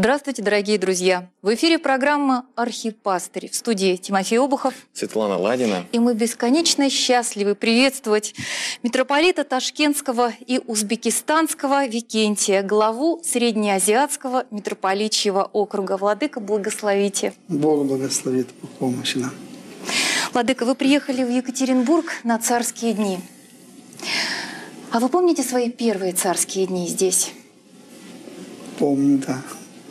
Здравствуйте, дорогие друзья! В эфире программа «Архипастырь». В студии Тимофей Обухов, Светлана Ладина. И мы бесконечно счастливы приветствовать митрополита Ташкентского и Узбекистанского Викентия, главу Среднеазиатского митрополичьего округа. Владыка, благословите. Бог благословит по помощи нам. Владыка, вы приехали в Екатеринбург на царские дни. А вы помните свои первые царские дни здесь? Помню, да.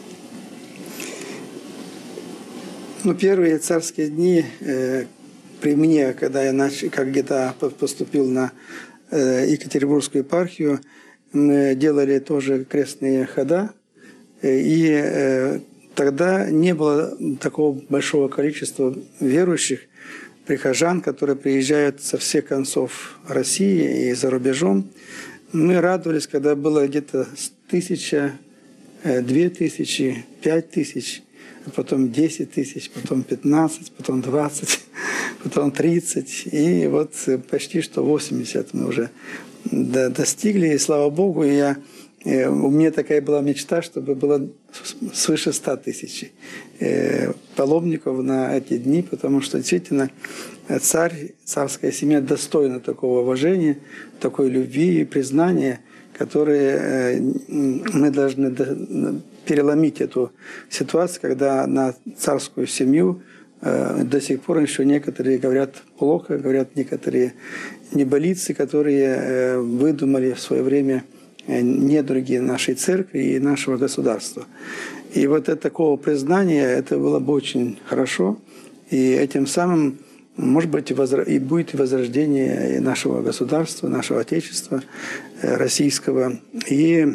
Первые царские дни при мне, когда я где-то поступил на Екатеринбургскую епархию, мы делали тоже крестные хода. И тогда не было такого большого количества верующих, прихожан, которые приезжают со всех концов России и за рубежом. Мы радовались, когда было где-то 1000, 2000, 5000, потом 10 тысяч, потом 15, потом 20, потом 30. И вот почти что 80 мы уже достигли. И слава Богу, у меня такая была мечта, чтобы было свыше 100 тысяч паломников на эти дни, потому что действительно царская семья достойна такого уважения, такой любви и признания, которые мы должны переломить эту ситуацию, когда на царскую семью до сих пор еще некоторые говорят плохо, говорят некоторые небылицы, которые выдумали в свое время недруги нашей церкви и нашего государства. И вот это такого признания, это было бы очень хорошо. И этим самым, может быть, и будет возрождение и нашего государства, нашего Отечества российского. И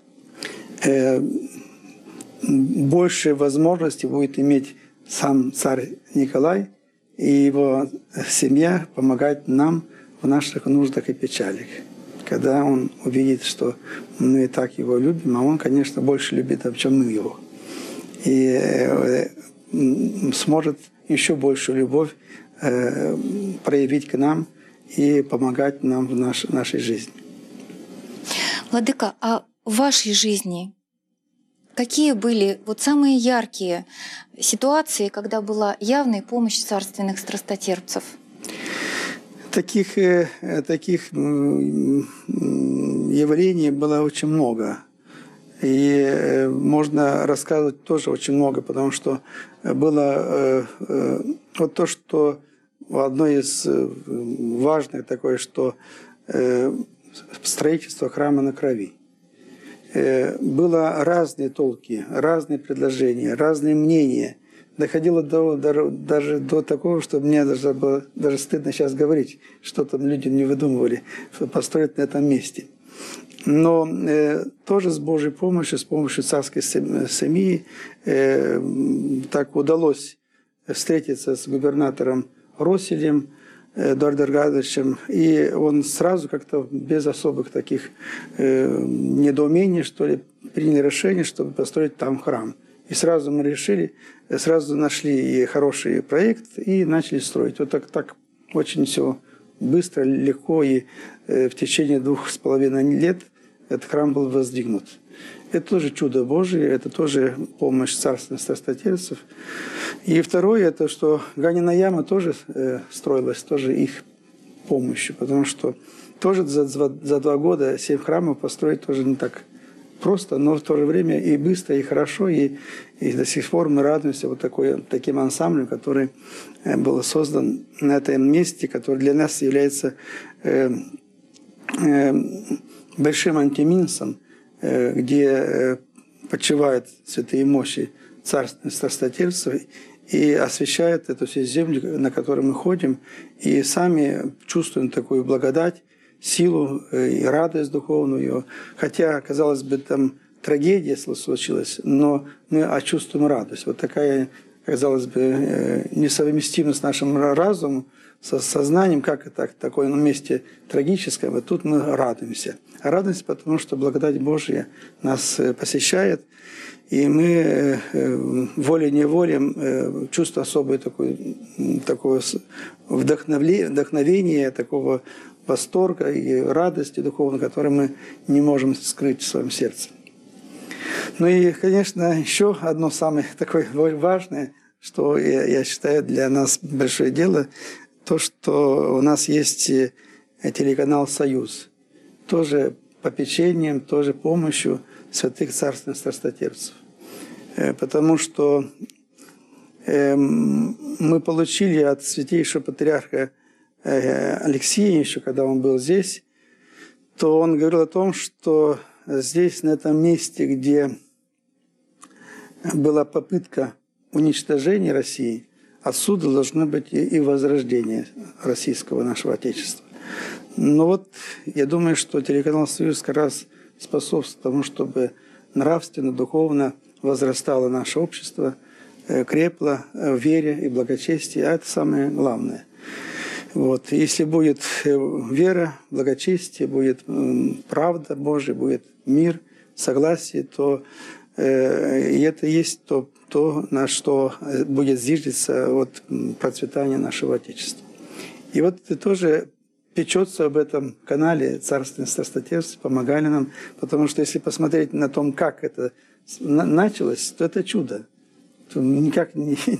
больше возможностей будет иметь сам царь Николай и его семья помогать нам в наших нуждах и печалях. Когда он увидит, что мы так его любим, а он, конечно, больше любит, чем мы его. И сможет еще большую любовь проявить к нам и помогать нам в нашей жизни. Владыка, а в вашей жизни какие были самые яркие ситуации, когда была явная помощь царственных страстотерпцев? Таких явлений было очень много. И можно рассказывать тоже очень много, потому что было вот то, что одно из важных такое, что строительство храма на крови. Было разные толки, разные предложения, разные мнения. Доходило даже до такого, что мне даже стыдно сейчас говорить, что там люди не выдумывали, что построить на этом месте. Но тоже с Божьей помощью, с помощью царской семьи так удалось встретиться с губернатором Росселем Эдуардом Аркадьевичем, и он сразу как-то без особых таких недоумений, что ли, принял решение, чтобы построить там храм. И сразу мы решили, сразу нашли и хороший проект и начали строить. Вот так очень все быстро, легко, и в течение 2,5 лет этот храм был воздвигнут. Это тоже чудо Божие, это тоже помощь царственных страстотерпцев. И второе, это что Ганина яма тоже строилась, тоже их помощью, потому что тоже за 2 года 7 храмов построить тоже не так просто, но в то же время и быстро, и хорошо, и до сих пор мы радуемся таким ансамблем, который был создан на этом месте, который для нас является большим антиминсом, где почивают святые мощи царственных страстотерпцев и освящают эту всю землю, на которой мы ходим, и сами чувствуем такую благодать, силу и радость духовную. Хотя, казалось бы, там трагедия случилась, но мы чувствуем радость. Вот такая, казалось бы, несовместимость с нашим разумом, со сознанием, как это в таком месте трагическом, и тут мы радуемся. Радуемся, потому что благодать Божья нас посещает, и мы волей-неволей чувствуем особое такое вдохновение, такого восторга и радости духовной, который мы не можем скрыть в своем сердце. Ну и, конечно, еще одно самое такое важное, что я считаю для нас большое дело, то, что у нас есть телеканал «Союз». Тоже попечением, тоже помощью святых царственных страстотерпцев. Потому что мы получили от святейшего патриарха Алексея, еще когда он был здесь, то он говорил о том, что здесь, на этом месте, где была попытка уничтожения России, отсюда должно быть и возрождение российского нашего Отечества. Но вот я думаю, что телеканал «Союз» как раз способствует тому, чтобы нравственно, духовно возрастало наше общество, крепло в вере и благочестии, а это самое главное. Вот. Если будет вера, благочестие, будет правда Божия, будет мир, согласие, то и это есть то, на что будет зиждиться вот процветание нашего Отечества. И вот это тоже печется об этом канале «Царственные страстотерпцы», помогали нам, потому что если посмотреть на том, как это началось, то это чудо. То никак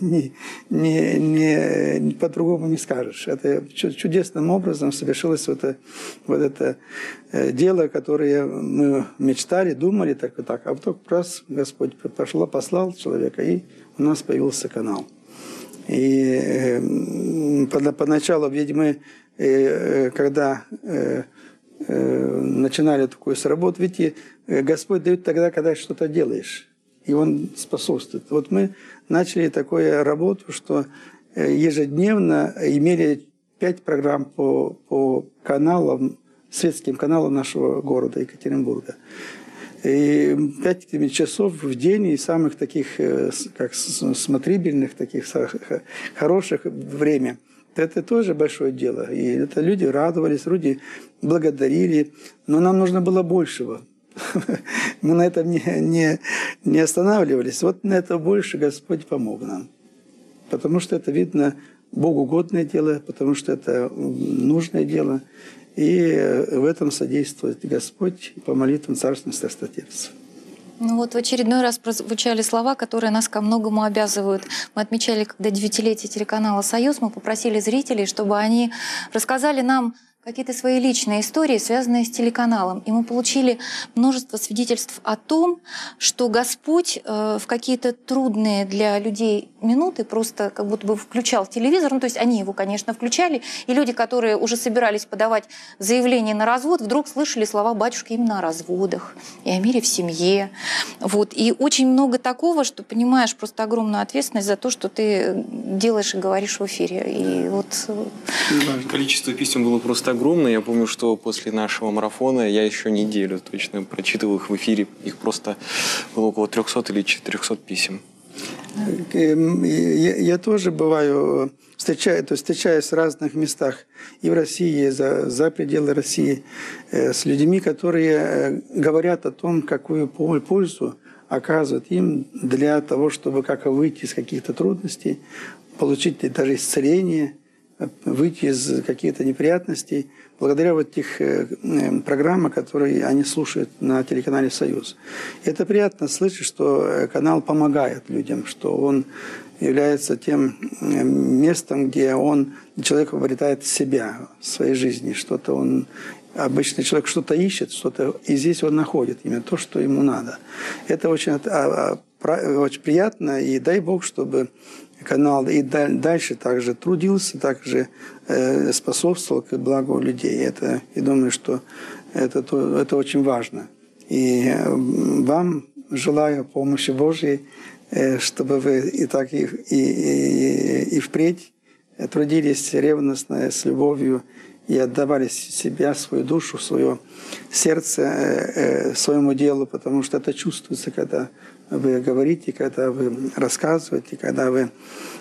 по-другому не скажешь. Это чудесным образом совершилось вот это дело, которое мы мечтали, думали, так и так. А вдруг раз Господь послал человека, и у нас появился канал. И поначалу, видимо, когда начинали такую работу, видите, Господь дает тогда, когда что-то делаешь. И Он способствует. Вот мы начали такую работу, что ежедневно имели 5 программ по каналам, светским каналам нашего города Екатеринбурга. И 5 часов в день, и самых таких, как смотрибельных, таких хороших время. Это тоже большое дело. И это люди радовались, люди благодарили. Но нам нужно было большего. Мы на этом не останавливались. Вот на это больше Господь помог нам. Потому что это, видно, богоугодное дело, потому что это нужное дело. И в этом содействует Господь по молитвам царственных страстотерпцев. Ну вот в очередной раз прозвучали слова, которые нас ко многому обязывают. Мы отмечали, когда 9-летие телеканала «Союз», мы попросили зрителей, чтобы они рассказали нам какие-то свои личные истории, связанные с телеканалом. И мы получили множество свидетельств о том, что Господь в какие-то трудные для людей минуты просто как будто бы включал телевизор. Ну, то есть они его, конечно, включали. И люди, которые уже собирались подавать заявление на развод, вдруг слышали слова батюшки именно о разводах и о мире в семье. Вот. И очень много такого, что понимаешь просто огромную ответственность за то, что ты делаешь и говоришь в эфире. И вот... Количество писем было просто огромное. Я помню, что после нашего марафона я еще неделю точно прочитывал их в эфире. Их просто было около 300 или 400 писем. Я тоже бываю, встречаюсь в разных местах и в России, и за пределы России с людьми, которые говорят о том, какую пользу оказывает им для того, чтобы как выйти из каких-то трудностей, получить даже исцеление, выйти из каких-то неприятностей, благодаря вот тех программам, которые они слушают на телеканале «Союз». И это приятно слышать, что канал помогает людям, что он является тем местом, где человек обретает себя в своей жизни, что-то он... Обычно человек что-то ищет, и здесь он находит именно то, что ему надо. Это очень приятно, и дай Бог, чтобы канал и дальше также трудился, также способствовал к благу людей. Я думаю, что это очень важно. И вам желаю помощи Божьей, чтобы вы и так и впредь трудились ревностно, с любовью, и отдавали себя, свою душу, свое сердце своему делу, потому что это чувствуется, когда вы говорите, когда вы рассказываете, когда вы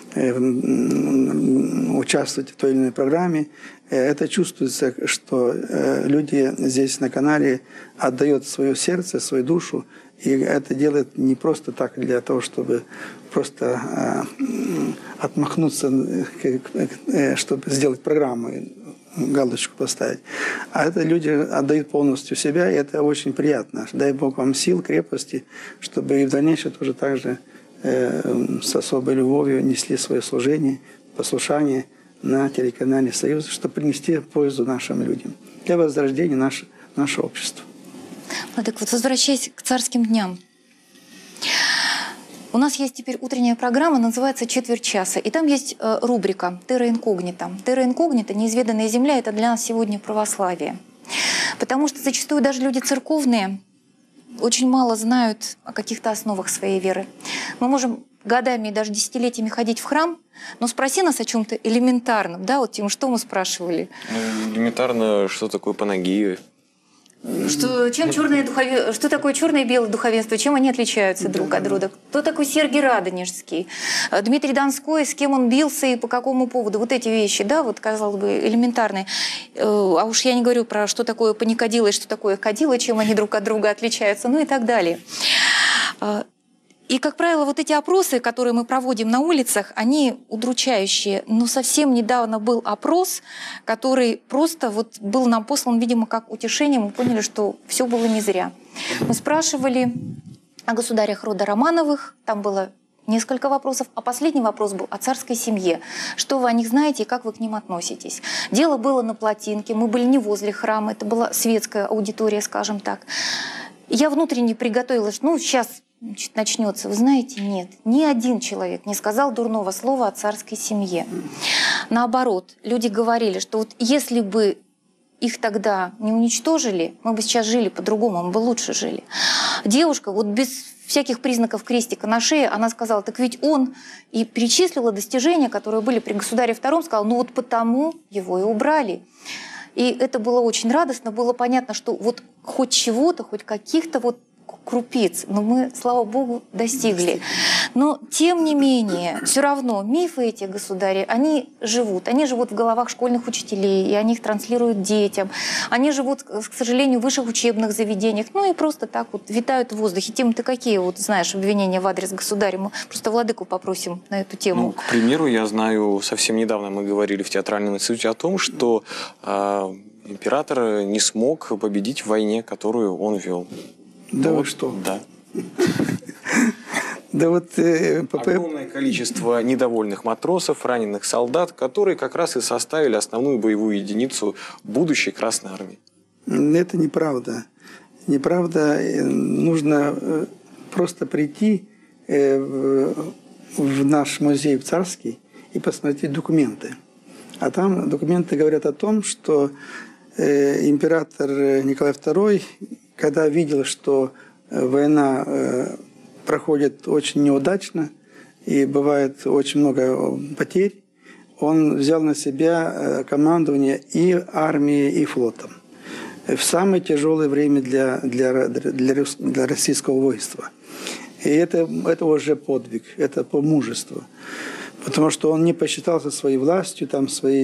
участвуете в той или иной программе, это чувствуется, что люди здесь на канале отдают свое сердце, свою душу, и это делают не просто так для того, чтобы просто отмахнуться, чтобы сделать программу, галочку поставить. А это люди отдают полностью себя, и это очень приятно. Дай Бог вам сил, крепости, чтобы и в дальнейшем тоже так же с особой любовью несли свое служение, послушание на телеканале «Союз», чтобы принести пользу нашим людям для возрождения нашего общества. Так вот, возвращаясь к царским дням. У нас есть теперь утренняя программа, называется «Четверть часа». И там есть рубрика «Терра инкогнита». «Терра инкогнита», неизведанная земля, это для нас сегодня православие. Потому что зачастую даже люди церковные очень мало знают о каких-то основах своей веры. Мы можем годами и даже десятилетиями ходить в храм, но спроси нас о чем-то элементарном. Да, вот, Тим, что мы спрашивали? Элементарно, что такое панагия. Что такое черное и белое духовенство, чем они отличаются друг от друга? Кто такой Сергий Радонежский? Дмитрий Донской, с кем он бился и по какому поводу? Вот эти вещи, да, вот, казалось бы, элементарные. А уж я не говорю про что такое паникадило и что такое кадило, чем они друг от друга отличаются, ну и так далее. И, как правило, вот эти опросы, которые мы проводим на улицах, они удручающие. Но совсем недавно был опрос, который просто вот был нам послан, видимо, как утешение. Мы поняли, что все было не зря. Мы спрашивали о государях рода Романовых. Там было несколько вопросов. А последний вопрос был о царской семье. Что вы о них знаете и как вы к ним относитесь? Дело было на Плотинке. Мы были не возле храма. Это была светская аудитория, скажем так. Я внутренне приготовилась, сейчас начнется. Вы знаете, нет, ни один человек не сказал дурного слова о царской семье. Наоборот, люди говорили, что вот если бы их тогда не уничтожили, мы бы сейчас жили по-другому, мы бы лучше жили. Девушка, вот без всяких признаков крестика на шее, она сказала, так ведь он и перечислила достижения, которые были при государе II, сказала, ну вот потому его и убрали. И это было очень радостно, было понятно, что вот хоть чего-то, хоть каких-то вот крупиц, но мы, слава Богу, достигли. Но, тем не менее, все равно мифы эти государи, они живут в головах школьных учителей, и они их транслируют детям. Они живут, к сожалению, в высших учебных заведениях, ну и просто так вот витают в воздухе. Тим, ты какие вот знаешь обвинения в адрес государя? Мы просто владыку попросим на эту тему. Ну, к примеру, я знаю, совсем недавно мы говорили в театральном институте о том, что император не смог победить в войне, которую он вел. Да вот, вы что? Да. Да вот огромное количество недовольных матросов, раненых солдат, которые как раз и составили основную боевую единицу будущей Красной Армии. Это неправда. Неправда. Нужно просто прийти в наш музей в Царский и посмотреть документы. А там документы говорят о том, что император Николай II, когда видел, что война проходит очень неудачно и бывает очень много потерь, он взял на себя командование и армией, и флотом в самое тяжелое время для российского войска. И это уже подвиг, это по мужеству. Потому что он не посчитался своей властью, своей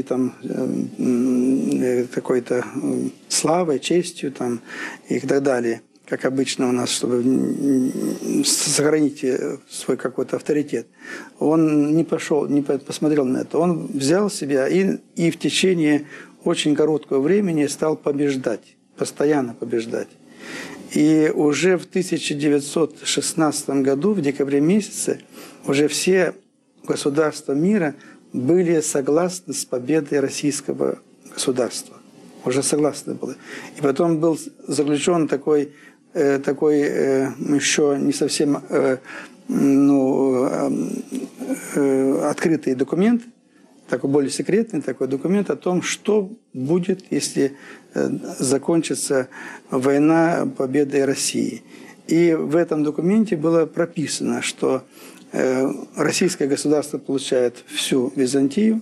какой-то славой, честью и так далее, как обычно у нас, чтобы сохранить свой какой-то авторитет. Он не посмотрел на это. Он взял себя и в течение очень короткого времени стал побеждать, постоянно побеждать. И уже в 1916 году, в декабре месяце, уже все государства мира были согласны с победой российского государства. Уже согласны были. И потом был заключен такой еще не совсем открытый документ, такой более секретный такой документ о том, что будет, если закончится война победой России. И в этом документе было прописано, что российское государство получает всю Византию,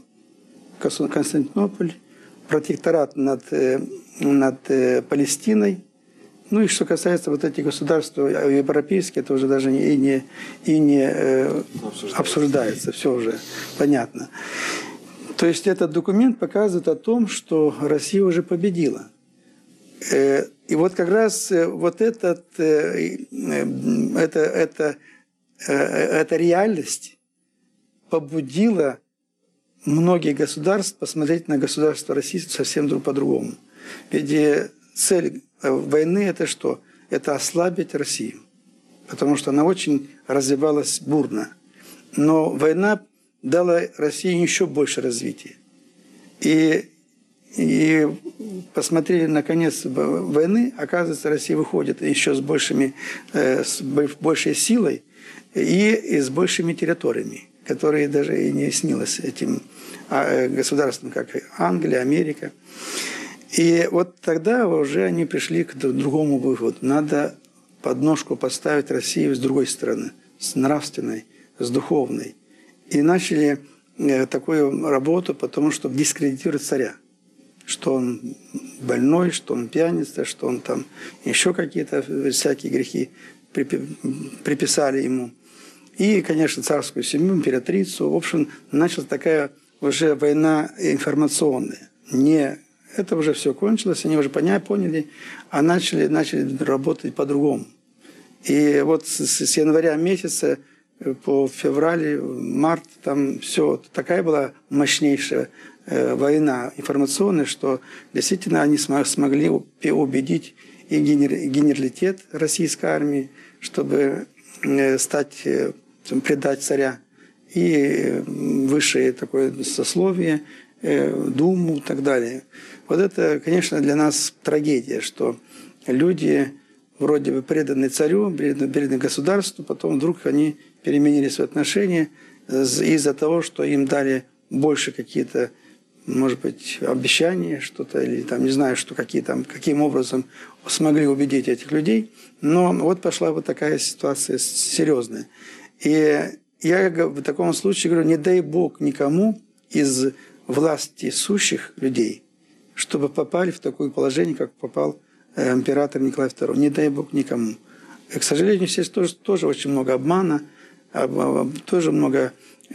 Константинополь, протекторат над Палестиной, Ну и что касается вот этих государств европейских, это уже даже не обсуждается, все уже понятно. То есть этот документ показывает о том, что Россия уже победила. И вот как раз вот эта реальность побудила многие государства посмотреть на государство России совсем по-другому. Ведь цель войны – это что? Это ослабить Россию, потому что она очень развивалась бурно. Но война дала России еще больше развития. И посмотрели на конец войны, оказывается, Россия выходит еще с большей силой и с большими территориями, которые даже и не снилось этим государствам, как Англия, Америка. И вот тогда уже они пришли к другому выводу. Надо подножку поставить Россию с другой стороны, с нравственной, с духовной. И начали такую работу, потому что дискредитировать царя. Что он больной, что он пьяница, что он там еще какие-то всякие грехи приписали ему. И, конечно, царскую семью, императрицу. В общем, началась такая уже война информационная. Это уже все кончилось, они уже поняли, а начали работать по-другому. И вот с января месяца по февраль, март, там все, такая была мощнейшая война информационная, что действительно они смогли убедить и генералитет российской армии, чтобы предать царя, и высшее такое сословие, Думу и так далее. Вот это, конечно, для нас трагедия, что люди вроде бы преданы царю, преданы государству, потом вдруг они переменили свои отношения из-за того, что им дали больше какие-то, может быть, обещания, что-то, или там, не знаю, что каким образом смогли убедить этих людей. Но вот пошла вот такая ситуация серьезная. И я в таком случае говорю, не дай Бог никому из власти сущих людей, чтобы попали в такое положение, как попал император Николай II. Не дай Бог никому. И, к сожалению, здесь тоже очень много обмана, тоже много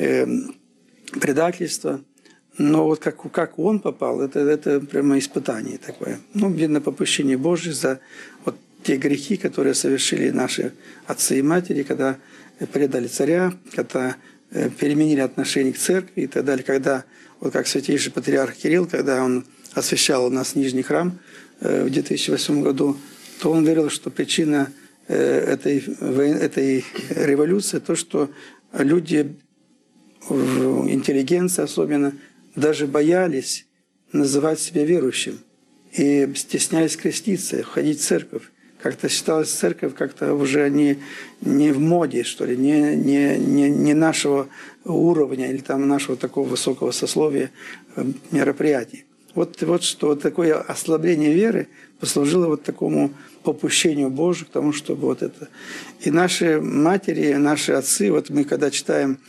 предательства. Но вот как он попал, это прямо испытание такое. Ну, видно, попущение Божье за вот те грехи, которые совершили наши отцы и матери, когда предали царя, когда переменили отношение к церкви и так далее, когда, вот как святейший патриарх Кирилл, когда он освящал у нас Нижний храм в 2008 году, то он говорил, что причина этой революции то, что люди, интеллигенция особенно, даже боялись называть себя верующим и стеснялись креститься, ходить в церковь. Как-то считалась церковь как-то уже не в моде, что ли, не нашего уровня или там нашего такого высокого сословия мероприятий. Вот что вот такое ослабление веры послужило вот такому попущению Божию, к тому, чтобы вот это. И наши матери, наши отцы, вот мы когда читаем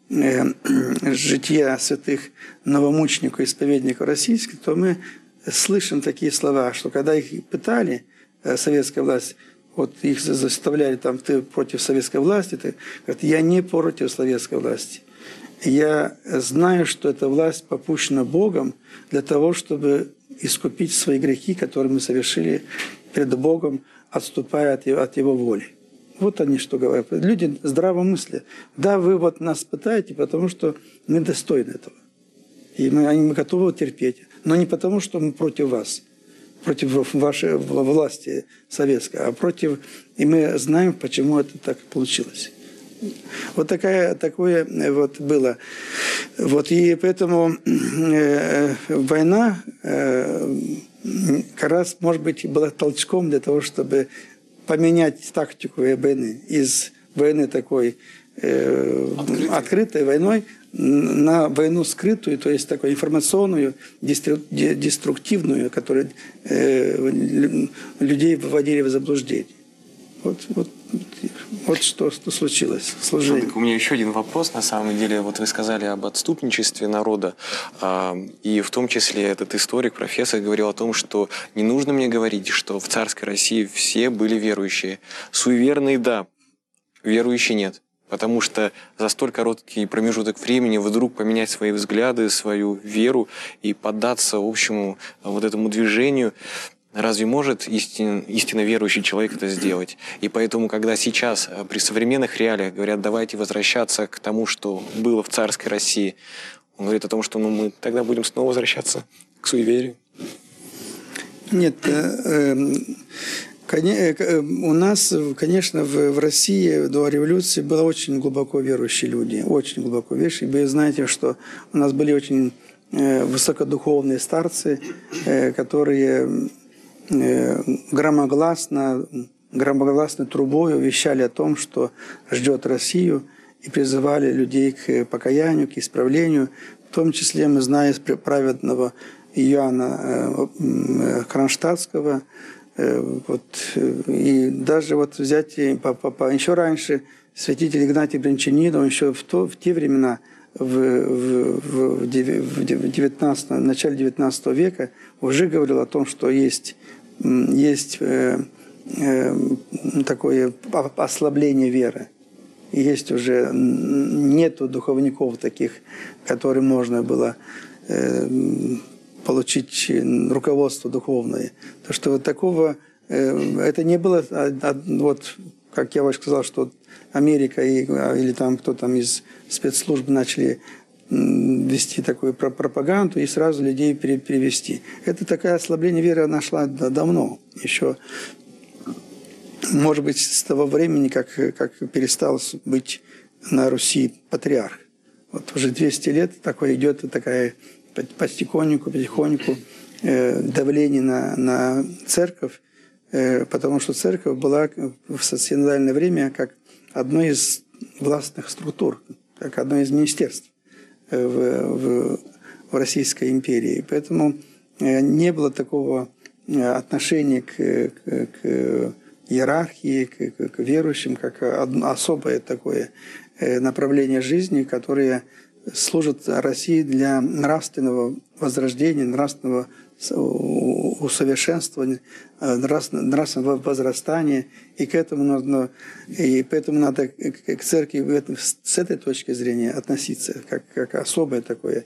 жития святых новомучеников и исповедников российских, то мы слышим такие слова, что когда их пытали, советская власть, вот их заставляли там, ты против советской власти, ты говорит, я не против советской власти. Я знаю, что эта власть попущена Богом для того, чтобы искупить свои грехи, которые мы совершили перед Богом, отступая от Его воли. Вот они что говорят. Люди здравомыслят. Да, вы вот нас пытаете, потому что мы достойны этого. И мы готовы терпеть. Но не потому, что мы против вас, против вашей власти советской, а против... И мы знаем, почему это так получилось. Вот такое вот было. Вот, и поэтому война как раз, может быть, была толчком для того, чтобы поменять тактику войны. Из войны такой открытой войной на войну скрытую, то есть такую информационную, деструктивную, которая людей выводили в заблуждение. Вот Вот что случилось в Ну, служении. так у меня еще один вопрос, на самом деле. Вот вы сказали об отступничестве народа, и в том числе этот историк, профессор, говорил о том, что не нужно мне говорить, что в царской России все были верующие. Суеверные – да, верующие – нет. Потому что за столь короткий промежуток времени вдруг поменять свои взгляды, свою веру и поддаться общему вот этому движению – разве может истинно верующий человек это сделать? И поэтому, когда сейчас при современных реалиях говорят, давайте возвращаться к тому, что было в царской России, он говорит о том, что мы тогда будем снова возвращаться к суеверию. Нет, у нас, конечно, в России до революции было очень глубоко верующие люди, очень глубоко верующие. Вы знаете, что у нас были очень высокодуховные старцы, которые громогласной трубой вещали о том, что ждет Россию, и призывали людей к покаянию, к исправлению. В том числе мы знаем праведного Иоанна Кронштадтского. И даже вот взять еще раньше святитель Игнатий Брянчанин, он еще в те времена, в начале XIX века, уже говорил о том, что есть такое ослабление веры. Есть уже нету духовников таких, которым можно было получить руководство духовное. То, что вот такого, это не было, вот, как я уже сказал, что Америка или там кто там из спецслужб начали вести такую пропаганду и сразу людей перевести. Это такое ослабление веры нашла давно. Еще, может быть, с того времени, как перестал быть на Руси патриарх. Вот уже 200 лет такое идет, такая потихоньку давление на церковь, потому что церковь была в синодальное время как одно из властных структур, как одно из министерств в Российской империи. Поэтому не было такого отношения к иерархии, к верующим, как особое такое направление жизни, которое служит России для нравственного возрождения, нравственного усовершенствования, нравственного возрастания. И поэтому надо к церкви с этой точки зрения относиться, как особое такое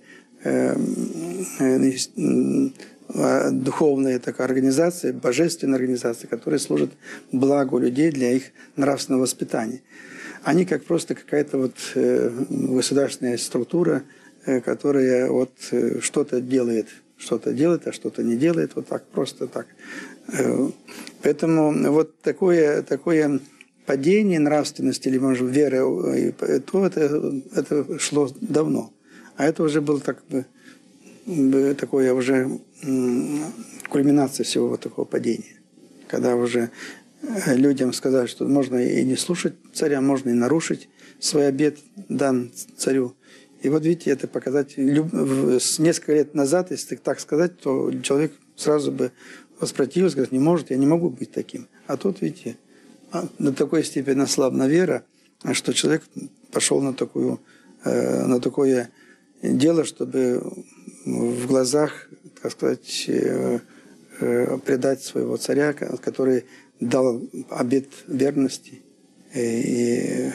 духовная такая организация, божественная организация, которая служит благу людей для их нравственного воспитания. Они как просто какая-то вот государственная структура, которая вот что-то делает, а что-то не делает, вот так, просто так. Поэтому вот такое падение нравственности или, может, веры, то это шло давно. А это уже было такое уже кульминация всего вот такого падения. Когда уже людям сказали, что можно и не слушать царя, можно и нарушить свой обет, дан царю. И вот видите, это показать несколько лет назад, если так сказать, то человек сразу бы воспротивился, говорит, не может, я не могу быть таким. А тут, видите, до такой степени ослабна вера, что человек пошел на такое дело, чтобы в глазах, так сказать, предать своего царя, который дал обет верности и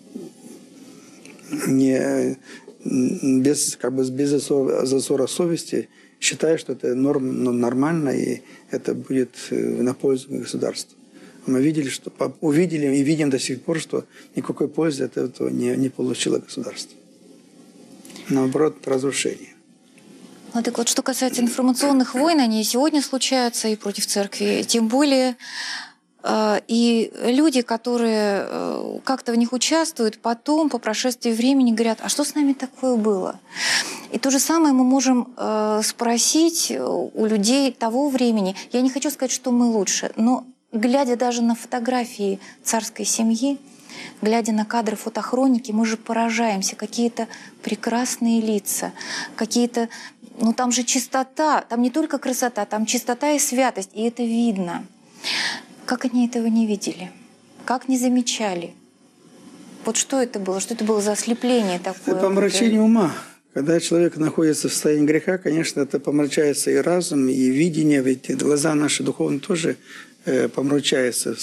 без зазора совести, считая, что это нормально и это будет на пользу государству. Мы увидели и видим до сих пор, что никакой пользы от этого не получило государство. Наоборот, разрушение. Ну, так вот, что касается информационных войн, они и сегодня случаются и против церкви, тем более и люди, которые как-то в них участвуют, потом, по прошествии времени, говорят, а что с нами такое было? И то же самое мы можем спросить у людей того времени. Я не хочу сказать, что мы лучше, но глядя даже на фотографии царской семьи, глядя на кадры фотохроники, мы же поражаемся. Какие-то прекрасные лица, какие-то... Ну там же чистота, там не только красота, там чистота и святость, и это видно. Как они этого не видели? Как не замечали? Вот что это было? Что это было за ослепление такое? Это помрачение ума. Когда человек находится в состоянии греха, конечно, это помрачается и разум, и видение, ведь глаза наши духовные тоже помрачаются.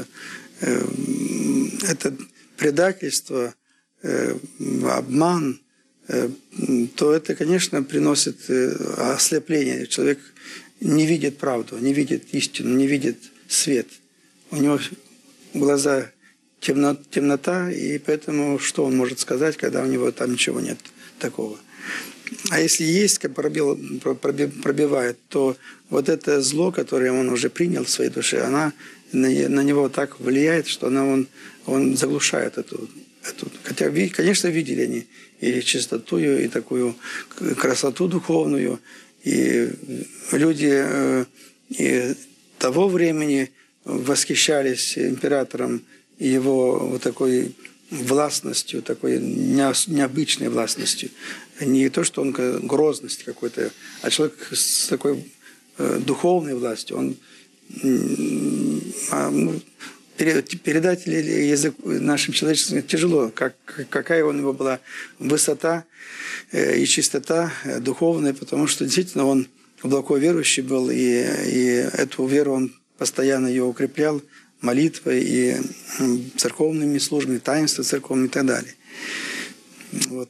Это предательство, обман, то это, конечно, приносит ослепление. Человек не видит правду, не видит истину, не видит свет. У него глаза темнота, и поэтому что он может сказать, когда у него там ничего нет такого. А если есть, как пробивает, то вот это зло, которое он уже принял в своей душе, она на него так влияет, что он заглушает эту. Хотя, конечно, видели они и чистоту, и такую красоту духовную, и люди и того времени восхищались императором и его вот такой властностью, такой необычной властностью. Не то, что он грозность какой-то, а человек с такой духовной властью. Он передать язык нашим человеческим тяжело, какая у него была высота и чистота духовная, потому что действительно он глубоко верующий был, и эту веру он постоянно ее укреплял молитвой и церковными службами, таинства церковными и так далее. Вот.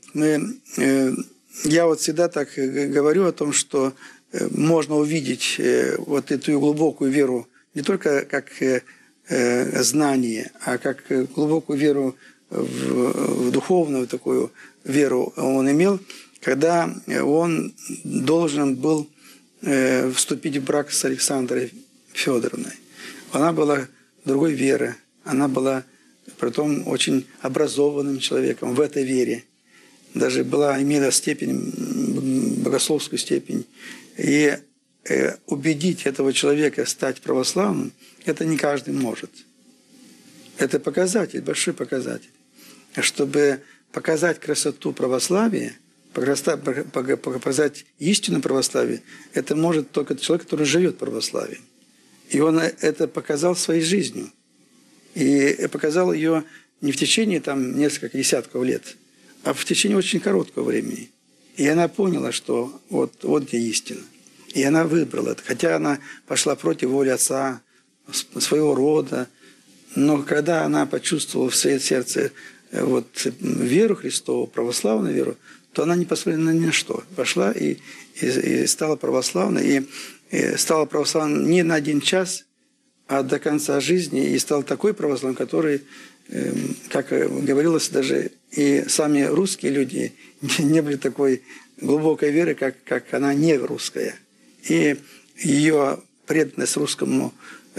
Я вот всегда так говорю о том, что можно увидеть вот эту глубокую веру не только как знание, а как глубокую веру в духовную такую веру он имел, когда он должен был вступить в брак с Александрой Федоровной. Она была другой веры, она была притом очень образованным человеком в этой вере. Даже имела степень, богословскую степень. И убедить этого человека стать православным, это не каждый может. Это показатель, большой показатель. Чтобы показать красоту православия, показать истину православия, это может только человек, который живет православием. И он это показал своей жизнью. И показал ее не в течение нескольких десятков лет, а в течение очень короткого времени. И она поняла, что вот где истина. И она выбрала это. Хотя она пошла против воли отца, своего рода. Но когда она почувствовала в своем сердце веру Христову, православную веру, то она не посмотрела ни на что. Пошла и стала православной. И стала православной не на один час, а до конца жизни. И стал такой православный, который, как говорилось, даже и сами русские люди не были такой глубокой веры, как она не русская. И ее преданность русскому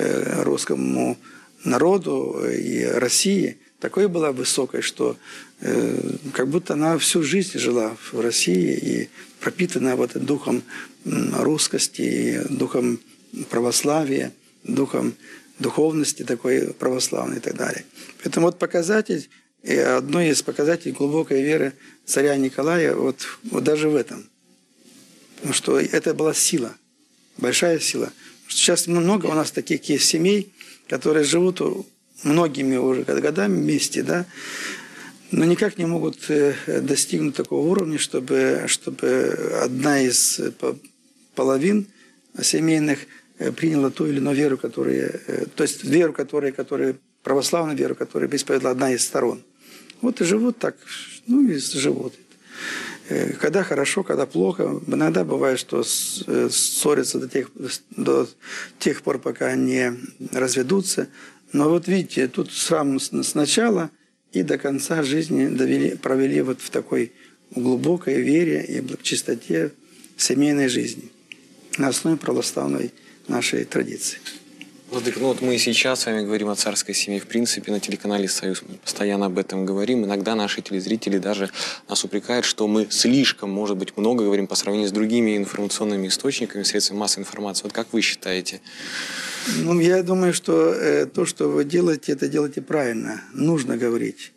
народу и России такой была высокой, что как будто она всю жизнь жила в России и пропитана духом русскости, духом православия, духом духовности такой православной и так далее. Поэтому показатель, одно из показателей глубокой веры царя Николая вот даже в этом. Потому что это была сила, большая сила. Сейчас много у нас таких есть семей, которые живут многими уже годами вместе, да, но никак не могут достигнуть такого уровня, чтобы одна из половин семейных приняла ту или иную веру, то есть веру, которая православную веру, которую исповедала одна из сторон. Вот и живут так, и живут. Когда хорошо, когда плохо. Иногда бывает, что ссорятся до тех пор, пока не разведутся. Но вот видите, тут сразу с начала и до конца жизни провели в такой глубокой вере и чистоте семейной жизни на основе православной нашей традиции. Владыка, мы сейчас с вами говорим о царской семье. В принципе, на телеканале «Союз» мы постоянно об этом говорим. Иногда наши телезрители даже нас упрекают, что мы слишком, может быть, много говорим по сравнению с другими информационными источниками, средствами массовой информации. Вот как вы считаете? Я думаю, что то, что вы делаете, это делаете правильно. Нужно говорить.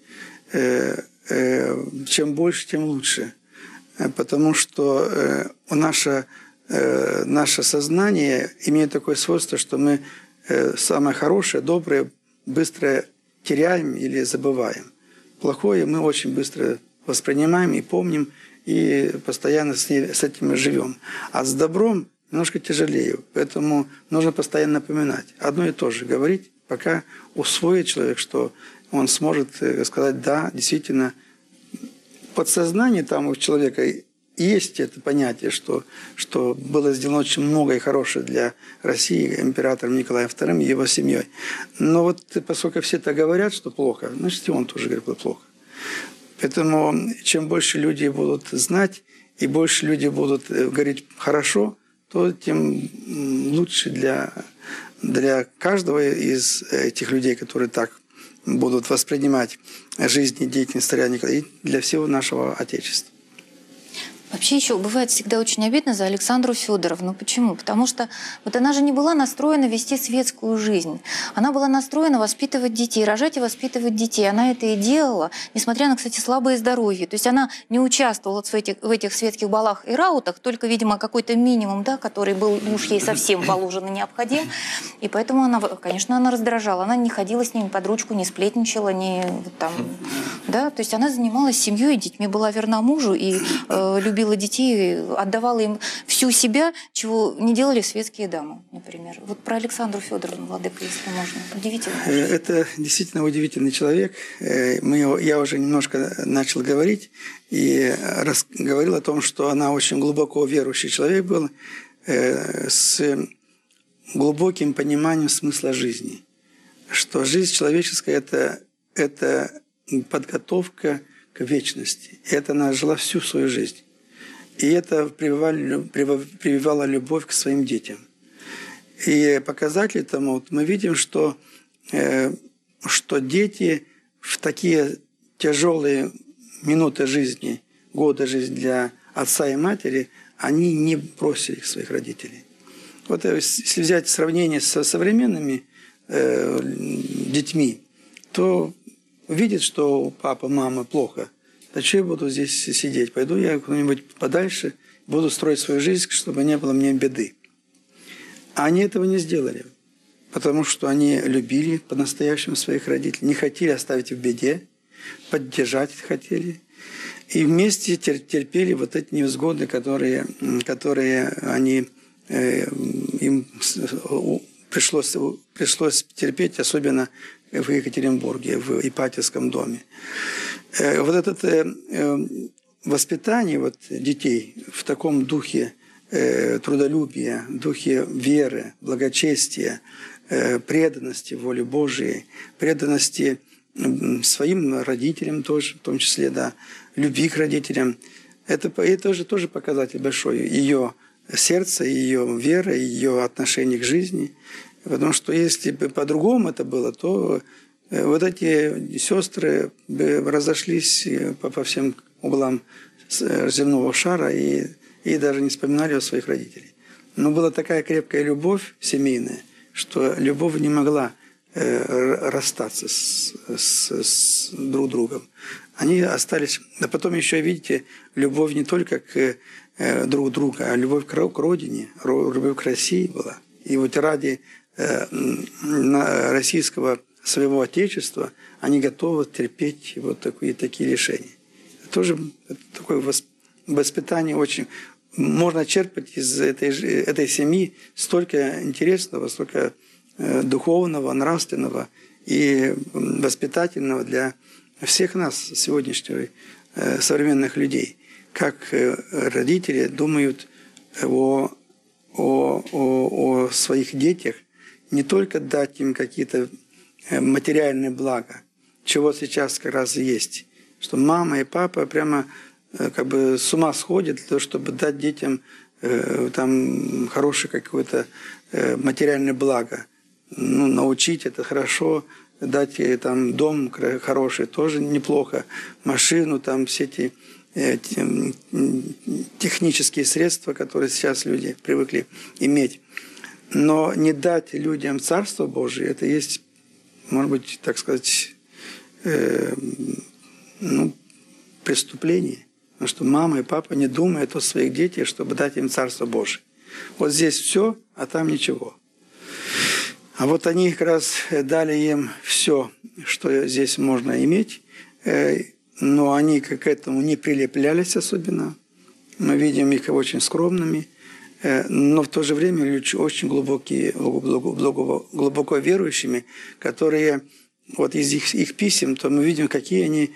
Чем больше, тем лучше. Потому что наше сознание имеет такое свойство, что мы самое хорошее, доброе, быстро теряем или забываем. плохое мы очень быстро воспринимаем и помним, и постоянно с этим живем. А с добром немножко тяжелее, поэтому нужно постоянно напоминать. Одно и то же говорить, пока усвоит человек, что он сможет сказать, да, действительно, подсознание там у человека есть это понятие, что было сделано очень многое хорошее для России императором Николаем II и его семьей. Но вот поскольку все это говорят, что плохо, значит и он тоже говорит, что плохо. Поэтому чем больше люди будут знать и больше люди будут говорить хорошо, то тем лучше для каждого из этих людей, которые так будут воспринимать жизнь и деятельность царя Николая, и для всего нашего Отечества. Вообще еще бывает всегда очень обидно за Александру Федоровну. Почему? Потому что вот она же не была настроена вести светскую жизнь. Она была настроена воспитывать детей, рожать и воспитывать детей. Она это и делала, несмотря на, кстати, слабое здоровье. То есть она не участвовала в этих светских балах и раутах, только, видимо, какой-то минимум, да, который был уж ей совсем положен и необходим. И поэтому она, конечно, она раздражала. Она не ходила с ними под ручку, не сплетничала, не там, да. То есть она занималась семьей и детьми, была верна мужу и любила детей, отдавала им всю себя, чего не делали светские дамы, например. Вот про Александру Федоровну, владыка, если можно. Удивительно. Это действительно удивительный человек. Я уже немножко начал говорить и говорил о том, что она очень глубоко верующий человек был, с глубоким пониманием смысла жизни. Что жизнь человеческая – это подготовка к вечности. Это она жила всю свою жизнь. И это прививало любовь к своим детям. И показатель тому, вот мы видим, что дети в такие тяжелые минуты жизни, годы жизни для отца и матери, они не бросили своих родителей. Вот если взять сравнение со современными детьми, то видят, что у папы, мамы плохо. Да что я буду здесь сидеть? Пойду я куда-нибудь подальше, буду строить свою жизнь, чтобы не было мне беды. А они этого не сделали, потому что они любили по-настоящему своих родителей, не хотели оставить в беде, поддержать хотели. И вместе терпели вот эти невзгоды, которые им пришлось терпеть, особенно в Екатеринбурге, в Ипатьевском доме. Вот это воспитание вот детей в таком духе трудолюбия, духе веры, благочестия, преданности воле Божией, преданности своим родителям тоже, в том числе, да, любви к родителям. Это же тоже показатель большой ее сердца, ее веры, ее отношения к жизни. Потому что если бы по-другому это было, то вот эти сестры разошлись по всем углам земного шара и даже не вспоминали о своих родителях. Но была такая крепкая любовь семейная, что любовь не могла расстаться с друг другом. Они остались... А потом еще, видите, любовь не только к друг другу, а любовь к родине, любовь к России была. И вот ради российского своего отечества они готовы терпеть вот такие лишения. Тоже такое воспитание очень... Можно черпать из этой семьи столько интересного, столько духовного, нравственного и воспитательного для всех нас, сегодняшних современных людей. Как родители думают о своих детях, не только дать им какие-то материальные блага, чего сейчас как раз и есть, что мама и папа прямо как бы с ума сходят для того, чтобы дать детям там хорошее какое-то материальное благо. Ну, научить это хорошо, дать там дом хороший тоже неплохо, машину, там все эти технические средства, которые сейчас люди привыкли иметь. Но не дать людям Царство Божие, это есть, может быть, так сказать, преступление. Потому что мама и папа не думают о своих детях, чтобы дать им Царство Божие. Вот здесь все, а там ничего. А вот они как раз дали им все, что здесь можно иметь, но они к этому не прилеплялись особенно. Мы видим их очень скромными, но в то же время очень глубоко верующими, которые вот из их писем, то мы видим, какие они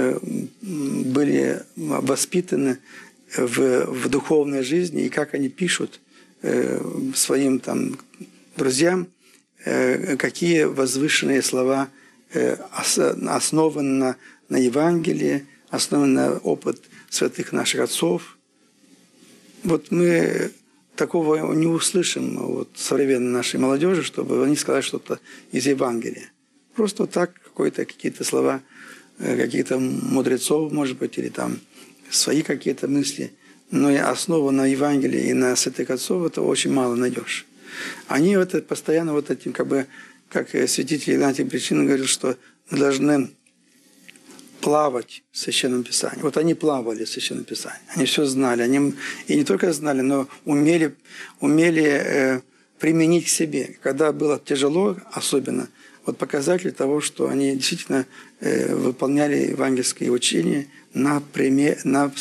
были воспитаны в духовной жизни и как они пишут своим там друзьям, какие возвышенные слова основаны на Евангелии, основаны на опыт святых наших отцов. Вот мы такого не услышим вот, современной нашей молодежи, чтобы они сказали что-то из Евангелия. Просто так какие-то слова, каких-то мудрецов, может быть, или там свои какие-то мысли. Но и основа на Евангелии и на святых отцов это очень мало найдешь. Они вот постоянно вот этим, как святитель Игнатий Брещинин говорил, что мы должны плавать в Священном Писании. Вот они плавали в Священном Писании. Они все знали. Они и не только знали, но умели применить к себе. Когда было тяжело, особенно, вот показатель того, что они действительно выполняли евангельские учения в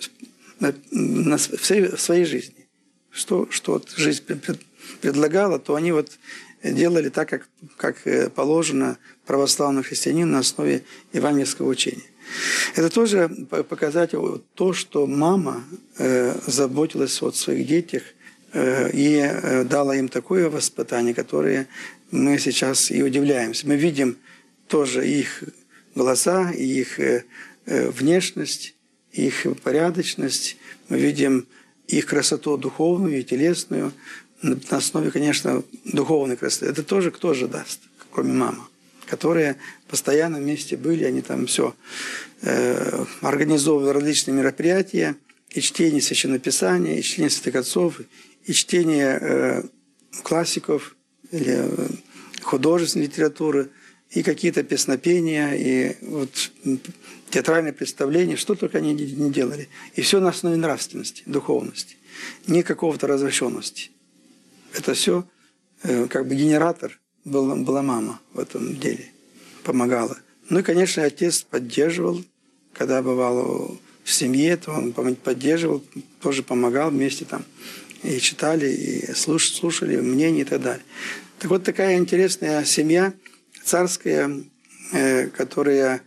своей жизни. Что вот жизнь предлагала, то они вот делали так, как положено православному христианину на основе евангельского учения. Это тоже показатель то, что мама заботилась о своих детях и дала им такое воспитание, которое мы сейчас и удивляемся. Мы видим тоже их глаза, их внешность, их порядочность. Мы видим их красоту духовную и телесную на основе, конечно, духовной красоты. Это тоже кто же даст, кроме мамы, которые постоянно вместе были, они там все организовывали различные мероприятия, и чтение Священного Писания, и чтение святых отцов, и чтение классиков или художественной литературы, и какие-то песнопения, и вот театральные представления, что только они не делали. И все на основе нравственности, духовности, не какого-то развращенности. Это все генератор была мама в этом деле, помогала. Ну и, конечно, отец поддерживал, когда бывало в семье, то он поддерживал, тоже помогал вместе там. И читали, и слушали мнения и так далее. Так вот такая интересная семья царская, которая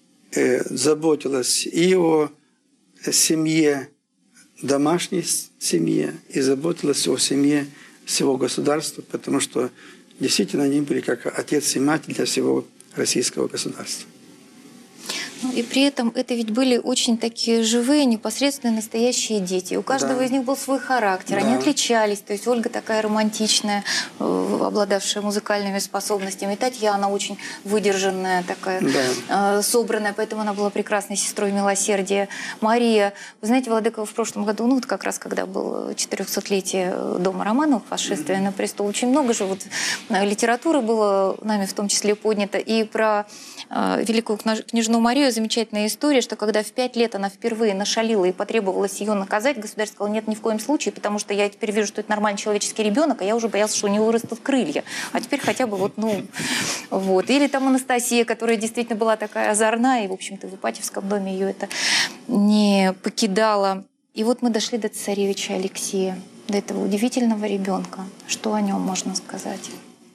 заботилась и о семье, домашней семье, и заботилась о семье всего государства, потому что действительно они были как отец и мать для всего российского государства. Ну, и при этом это ведь были очень такие живые, непосредственные, настоящие дети. У каждого из них был свой характер, они отличались. То есть Ольга такая романтичная, обладавшая музыкальными способностями. Татьяна очень выдержанная, такая собранная, поэтому она была прекрасной сестрой милосердия. Мария, вы знаете, владыка в прошлом году, ну вот как раз когда было 400-летие дома Романовых, восшествие на престол, очень много же вот литературы было нами в том числе поднято. И про великую княжну Марию замечательная история, что когда в 5 лет она впервые нашалила и потребовалось ее наказать, государь сказал: нет, ни в коем случае, потому что я теперь вижу, что это нормальный человеческий ребенок, а я уже боялся, что у него вырастут крылья. А теперь хотя бы вот. Или там Анастасия, которая действительно была такая озорная, и, в общем-то, в Ипатьевском доме ее это не покидало. И вот мы дошли до царевича Алексея, до этого удивительного ребенка. Что о нем можно сказать?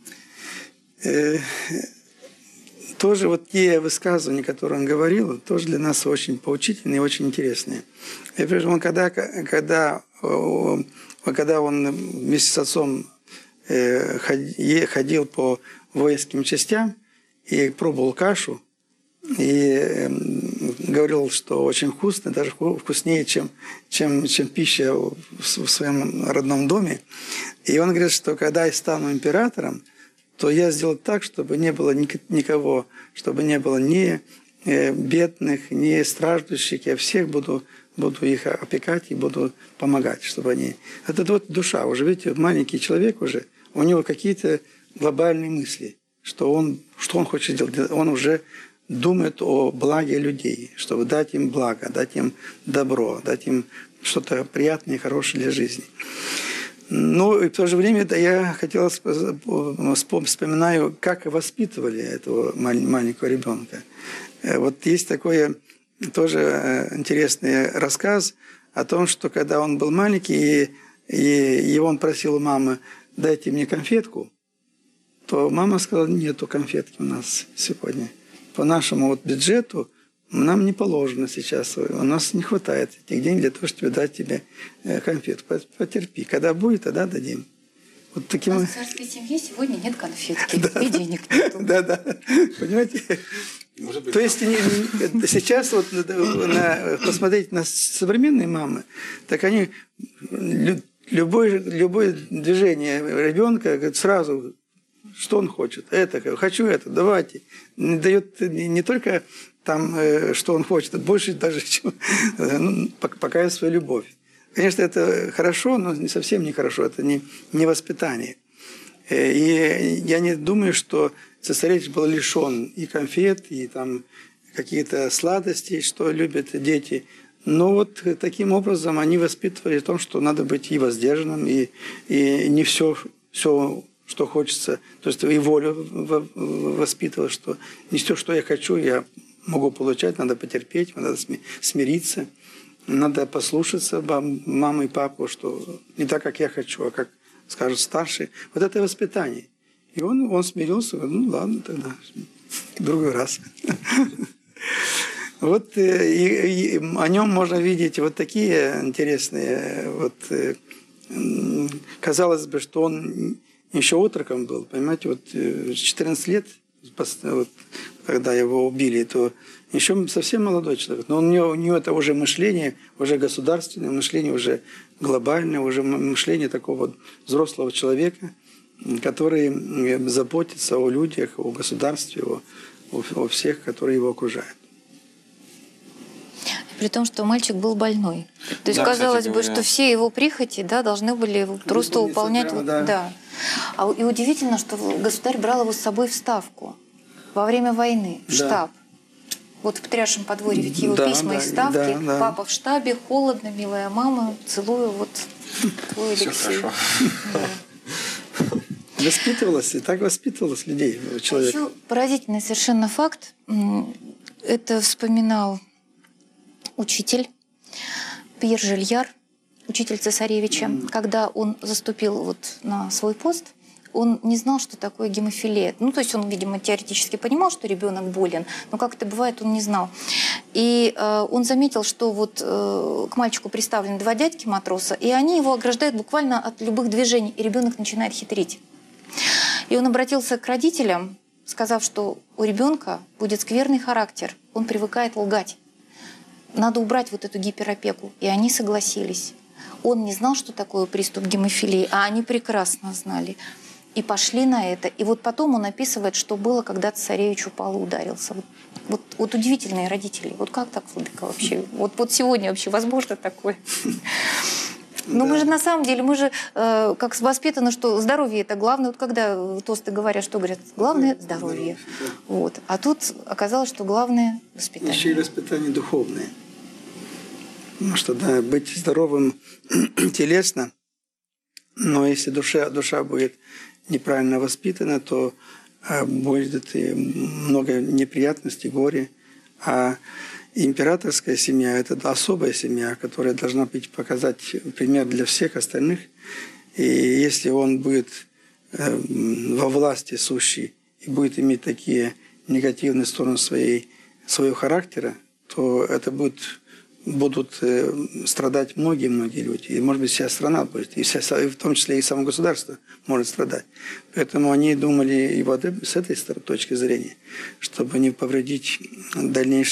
Тоже вот те высказывания, которые он говорил, тоже для нас очень поучительные и очень интересные. И прежде он, когда он вместе с отцом ходил по воинским частям и пробовал кашу, и говорил, что очень вкусно, даже вкуснее, чем пища в своем родном доме. И он говорит, что когда я стану императором, то я сделал так, чтобы не было никого, чтобы не было ни бедных, ни страждущих. Я всех буду их опекать и буду помогать, чтобы они... Это вот душа. Уже, видите, маленький человек уже, у него какие-то глобальные мысли, что он хочет сделать. Он уже думает о благе людей, чтобы дать им благо, дать им добро, дать им что-то приятное и хорошее для жизни. Ну, и в то же время я хотел вспоминаю, как воспитывали этого маленького ребенка. Вот есть такой тоже интересный рассказ о том, что когда он был маленький, и он просил у мамы: дайте мне конфетку, то мама сказала: нету конфетки у нас сегодня. По нашему вот бюджету нам не положено сейчас, у нас не хватает этих денег для того, чтобы дать тебе конфетку. Потерпи, когда будет, тогда дадим. Вот таким... У нас в царской семье сегодня нет конфетки, и денег нет. Да, понимаете? То есть сейчас вот посмотреть на современные мамы, так они любое движение ребенка сразу, что он хочет, это, хочу это, давайте. Дает не только там, что он хочет, а больше даже, чем показывает свою любовь. Конечно, это хорошо, но не совсем нехорошо, это не воспитание. И я не думаю, что цесаревич был лишен и конфет, и там какие-то сладости, что любят дети. Но вот таким образом они воспитывали в том, что надо быть и воздержанным, и не все, что хочется. То есть и волю воспитывала, что не все, что я хочу, я могу получать, надо потерпеть, надо смириться, надо послушаться мамы и папу, что не так, как я хочу, а как скажут старшие. Вот это воспитание. И он смирился, ну ладно тогда, в другой раз. Вот и о нем можно видеть вот такие интересные, вот казалось бы, что он еще отроком был, понимаете, вот 14 лет, вот, когда его убили, то еще совсем молодой человек. Но у него это уже мышление, уже государственное мышление, уже глобальное, уже мышление такого взрослого человека, который заботится о людях, о государстве, о всех, которые его окружают. При том, что мальчик был больной. То есть, да, казалось бы, говоря, что все его прихоти, да, должны были просто выполнять. Прямо, да. И удивительно, что государь брал его с собой в Ставку во время войны, в штаб. Вот в Патриаршем подворье ведь его письма из Ставки. Да. Папа в штабе, холодно, милая мама, целую, вот твой Алексей. Все хорошо. Воспитывалось, и так воспитывалось людей, человек. Еще поразительный совершенно факт. Это вспоминал учитель Пьер Жильяр, учитель цесаревича. Когда он заступил вот на свой пост, он не знал, что такое гемофилия. Ну, то есть он, видимо, теоретически понимал, что ребенок болен, но как это бывает, он не знал. И он заметил, что вот к мальчику приставлены 2 дядьки-матроса, и они его ограждают буквально от любых движений, и ребенок начинает хитрить. И он обратился к родителям, сказав, что у ребенка будет скверный характер, он привыкает лгать. Надо убрать вот эту гиперопеку. И они согласились. Он не знал, что такое приступ гемофилии, а они прекрасно знали. И пошли на это. И вот потом он описывает, что было, когда цесаревич упал и ударился. Вот удивительные родители. Вот как так, владыка, вообще? Вот сегодня вообще возможно такое? Но мы же на самом деле, мы же как воспитаны, что здоровье это главное. Вот когда тосты говорят, что говорят? Главное – здоровье. Вот. А тут оказалось, что главное – воспитание. Еще и воспитание духовное. Потому что да, быть здоровым телесно, но если душа будет неправильно воспитана, то будет и много неприятностей, горя. А императорская семья – это особая семья, которая должна показать пример для всех остальных. И если он будет во власти сущий и будет иметь такие негативные стороны своего характера, то это будут страдать многие люди. И, может быть, вся страна будет, и в том числе и само государство может страдать. Поэтому они думали и вот с этой точки зрения, чтобы не повредить в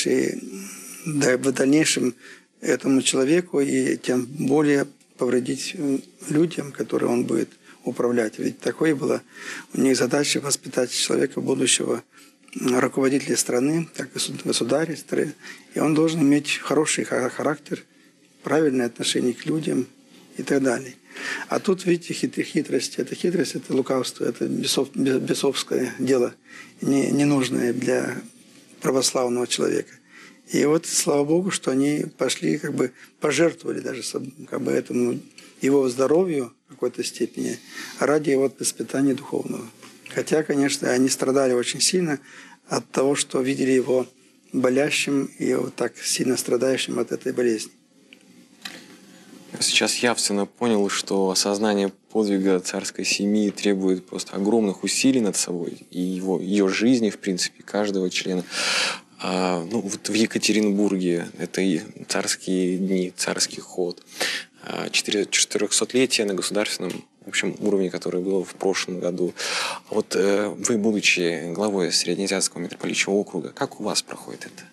дальнейшем этому человеку и тем более повредить людям, которые он будет управлять. Ведь такой была у них задача воспитать человека будущего руководителя страны, как государя, и он должен иметь хороший характер, правильное отношение к людям и так далее. А тут, видите, хитрость. Хитрость – это лукавство, это бесовское дело, ненужное для православного человека. И вот, слава Богу, что они пошли, пожертвовали даже этому его здоровью в какой-то степени, ради его воспитания духовного. Хотя, конечно, они страдали очень сильно от того, что видели его болящим и вот так сильно страдающим от этой болезни. Сейчас явственно понял, что осознание подвига царской семьи требует просто огромных усилий над собой и ее жизни, в принципе, каждого члена. Ну, вот в Екатеринбурге это и царские дни, царский ход, 400-летие на государственном, в общем, уровне, которое было в прошлом году. А вот вы, будучи главой Среднеазиатского митрополитчего округа, как у вас проходит это?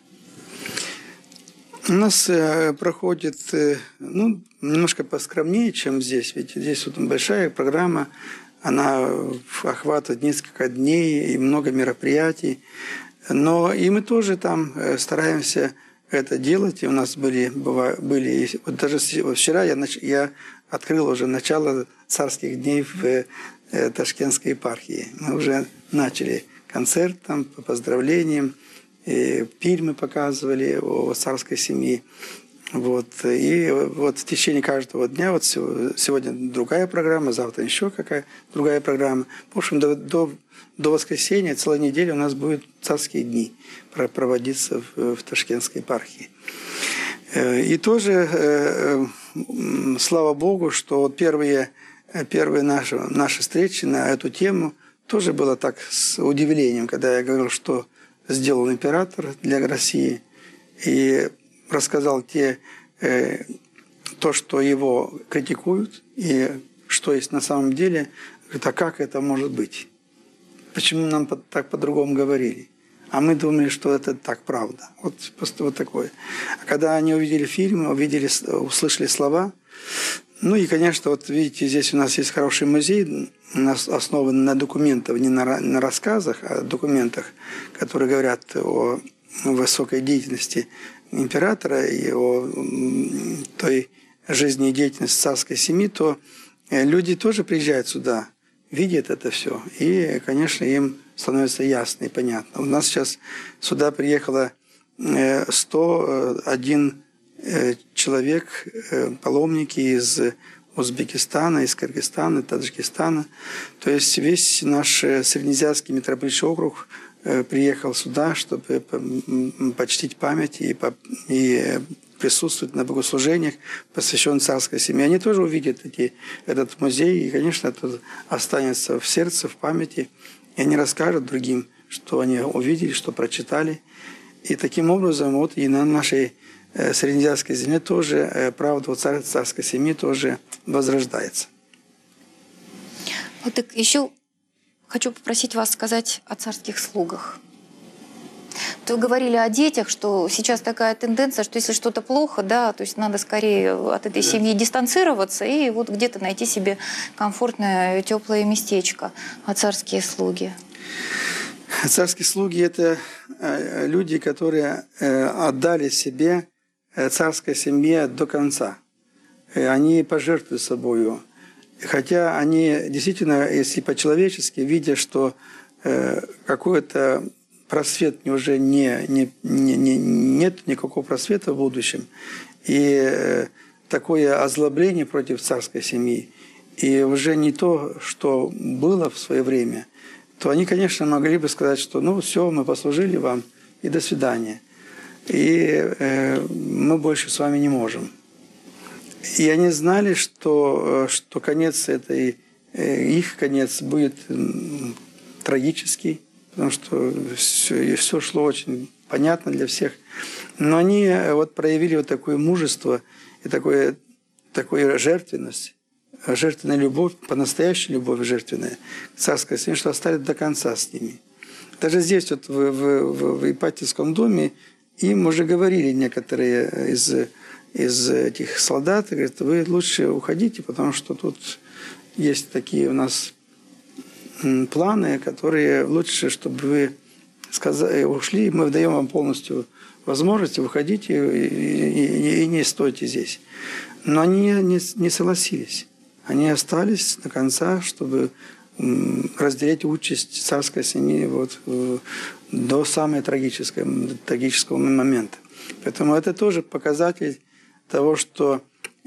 У нас проходит немножко поскромнее, чем здесь. Ведь здесь вот большая программа, она охватывает несколько дней и много мероприятий. Но и мы тоже там стараемся это делать. И у нас были вот даже вчера я открыл уже начало царских дней в Ташкентской епархии. Мы уже начали концерт там по поздравлениям. И фильмы показывали о царской семье. Вот. И вот в течение каждого дня, вот сегодня другая программа, завтра еще какая другая программа. В общем, до воскресенья, целой недели у нас будут царские дни проводиться в Ташкентской епархии. И тоже, слава Богу, что вот первые наши встречи на эту тему тоже было так с удивлением, когда я говорил, что сделал император для России и рассказал то, что его критикуют, и что есть на самом деле. Говорит, а как это может быть? Почему нам так по-другому говорили? А мы думали, что это так правда. Вот просто вот такое. А когда они увидели фильм, услышали слова, ну и, конечно, вот видите, здесь у нас есть хороший музей, основан на документах, не на рассказах, а документах, которые говорят о высокой деятельности императора и о той жизнедеятельности царской семьи, то люди тоже приезжают сюда, видят это все, и, конечно, им становится ясно и понятно. У нас сейчас сюда приехало 101 человек, паломники из Узбекистана, из Кыргызстана, Таджикистана. То есть весь наш Среднеазиатский митрополитчий округ приехал сюда, чтобы почтить память и присутствовать на богослужениях, посвященных царской семье. Они тоже увидят этот музей, и, конечно, это останется в сердце, в памяти, и они расскажут другим, что они увидели, что прочитали. И таким образом вот и на нашей Среднеазиатской земле тоже правда о царской семьи тоже возрождается. Вот так еще хочу попросить вас сказать о царских слугах. Вы говорили о детях, что сейчас такая тенденция, что если что-то плохо, да, то есть надо скорее от этой семьи дистанцироваться и вот где-то найти себе комфортное, теплое местечко. А царские слуги? Царские слуги – это люди, которые отдали себе царской семье до конца. Они пожертвуют собою. Хотя они действительно, если по-человечески, видя, что какой-то просвет уже нет никакого просвета в будущем, и такое озлобление против царской семьи, и уже не то, что было в свое время, то они, конечно, могли бы сказать, что ну все, мы послужили вам, и до свидания. И мы больше с вами не можем. И они знали, что конец их конец будет трагический, потому что все шло очень понятно для всех. Но они вот проявили вот такое мужество и такую жертвенность, жертвенная любовь, по-настоящей любовь жертвенная, царская семья, что остались до конца с ними. Даже здесь, вот в Ипатьевском доме, им уже говорили некоторые из этих солдат, говорят, вы лучше уходите, потому что тут есть такие у нас планы, которые лучше, чтобы вы ушли, мы даем вам полностью возможность, выходите и не стойте здесь. Но они не согласились. Они остались до конца, чтобы разделить участь царской семьи до самого трагического момента. Поэтому это тоже показатель того, что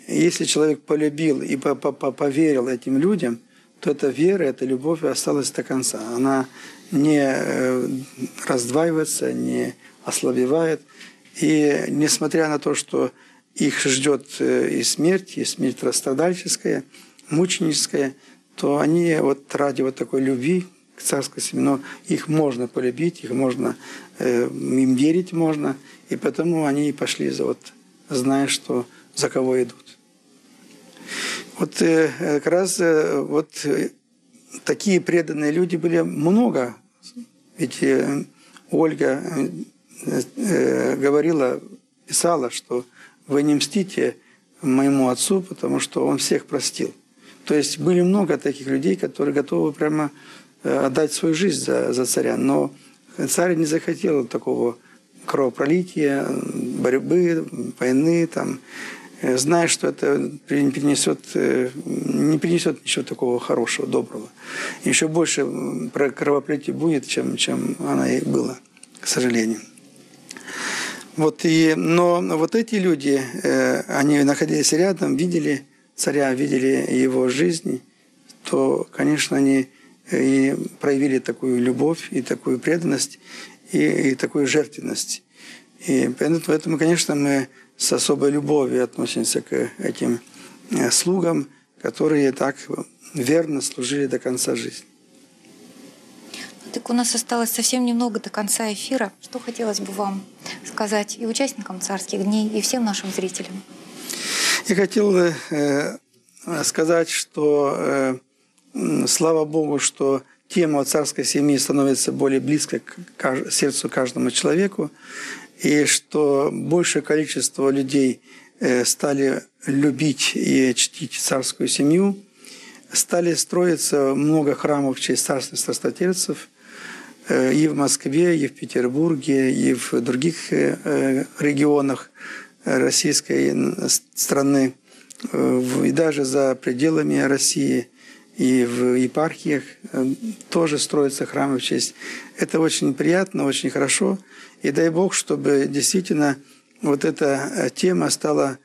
если человек полюбил и поверил этим людям, то эта вера, эта любовь осталась до конца. Она не раздваивается, не ослабевает. И несмотря на то, что их ждет и смерть страдальческая, мученическая, то они вот ради вот такой любви к царской семье, но их можно полюбить, их можно, им верить можно, и потому они и пошли, зная, что за кого идут. Вот как раз вот такие преданные люди были много. Ведь Ольга говорила, писала, что вы не мстите моему отцу, потому что он всех простил. То есть были много таких людей, которые готовы прямо отдать свою жизнь за царя. Но царь не захотел такого кровопролития, борьбы, войны, зная, что это не принесет ничего такого хорошего, доброго. Еще больше кровопролития будет, чем она и была, к сожалению. Но вот эти люди, они находились рядом, видели царя, видели его жизнь, то, конечно, они и проявили такую любовь, и такую преданность, и такую жертвенность. И поэтому, конечно, мы с особой любовью относимся к этим слугам, которые так верно служили до конца жизни. Так у нас осталось совсем немного до конца эфира. Что хотелось бы вам сказать и участникам царских дней, и всем нашим зрителям? Я хотел сказать, что слава Богу, что тема царской семьи становится более близкой к сердцу каждому человеку, и что большее количество людей стали любить и чтить царскую семью, стали строиться много храмов в честь царственных страстотерпцев и в Москве, и в Петербурге, и в других регионах российской страны, и даже за пределами России, и в епархиях тоже строятся храмы в честь. Это очень приятно, очень хорошо. И дай Бог, чтобы действительно вот эта тема стала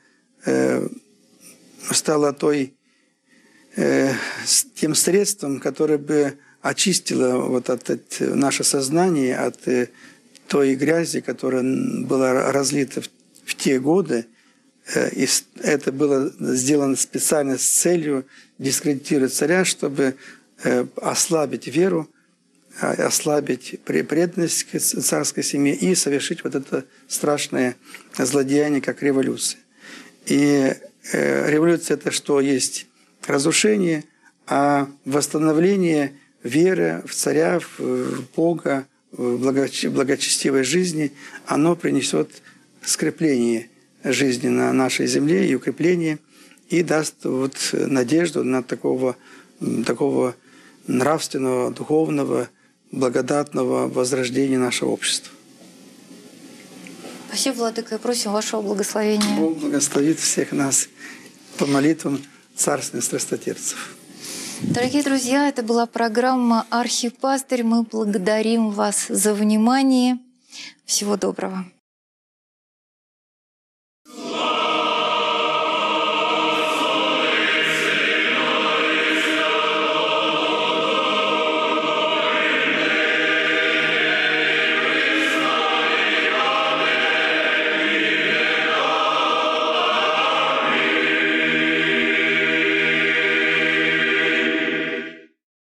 тем средством, которое бы очистило наше сознание от той грязи, которая была разлита в те годы. И это было сделано специально с целью дискредитировать царя, чтобы ослабить веру, ослабить преданность к царской семье и совершить вот это страшное злодеяние, как революция. И революция – это что есть? Разрушение, а восстановление веры в царя, в Бога, в благочестивой жизни, оно принесет скрепление жизни на нашей земле и укрепление, и даст надежду на такого нравственного, духовного, благодатного возрождения нашего общества. Спасибо, владыка, и просим вашего благословения. Бог благословит всех нас по молитвам царственных страстотерпцев. Дорогие друзья, это была программа «Архипастырь». Мы благодарим вас за внимание. Всего доброго.